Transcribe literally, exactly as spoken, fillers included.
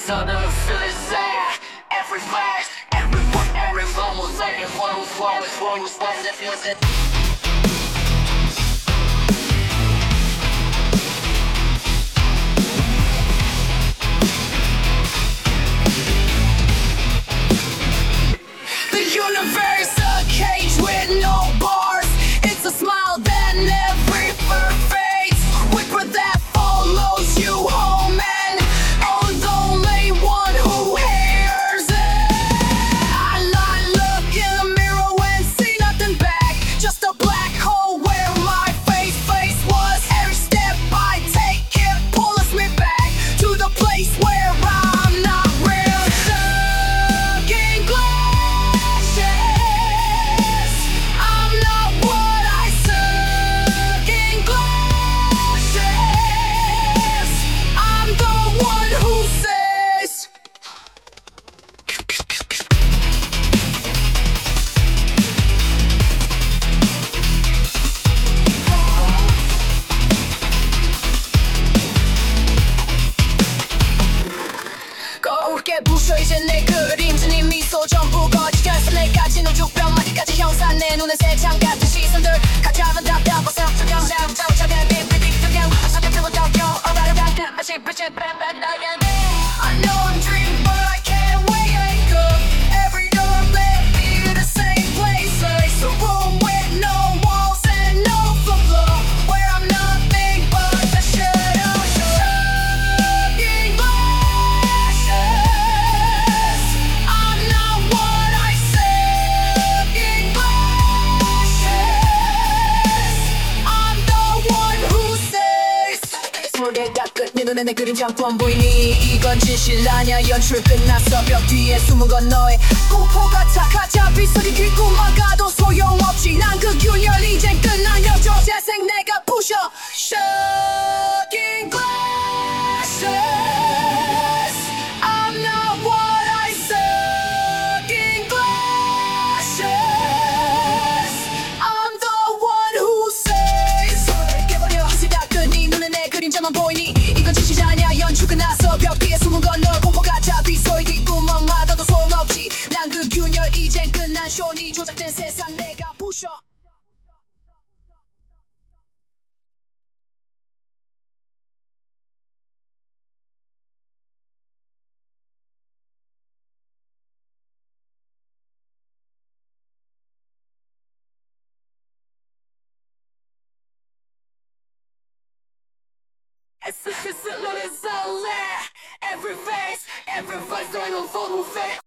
Southern Philistine, every flash, everyone, everyone will say it. One who's flawless, one who's flawless, feels it. The universe, a cage with no bars. It's a smile that never fades. Whisper that follows you home, and I'm the only one who hears it. I lie, look in the mirror and see nothing back. Just a black hole where my face face was. Every step I take, it pulls me back to the place where I'm not real. Stuck in glass. I'm not what I suck in glasses. I'm the one who says 거울게 부셔 이제 내 그림자 네 미소 전부 거짓이었어. 내가 지는 죽병 마디까지 형상 내 눈엔 새창 같은 시선들 가짜는 답답해서 수경 남 자우자면 빈비빅 그냥 사격으로 덮여 Alright about that 마치 빛이 뱀뱀 나게 I know I'm dreaming but I can't wake up. Every door led me to the same place. Like a room with no walls and no floor, where I'm nothing but the shadow. Stuck in glasses. I'm not what I suck in glasses. I'm the one who says 모래 닦은 네 눈에 내 그림자 뻔 보이니? 이건 진실 아냐. 연출 끝났어. 벽 뒤에 숨은 건 너의 공포 같아. 가짜 빗소리 귓고 막아도 소용없지. 난 그 균열 이젠 끝난 여조 재생 내가 부셔. Stuck in glasses. I'm not what I suck in glasses. I'm the one who says 손을 깨버려. 빛이 닦은 네 눈에 내 그림자만 보이니? 이건 진실 아냐. 연출 끝났어. 벽 뒤에 숨은 건 너 공포 가짜 빗소리 뒷구멍 막아도 소용없지. 난 그 균열 이젠 끝난 쇼니 조작된 세상 내가 부셔. It's a, it's a, it's a, every face, every voice going on full face.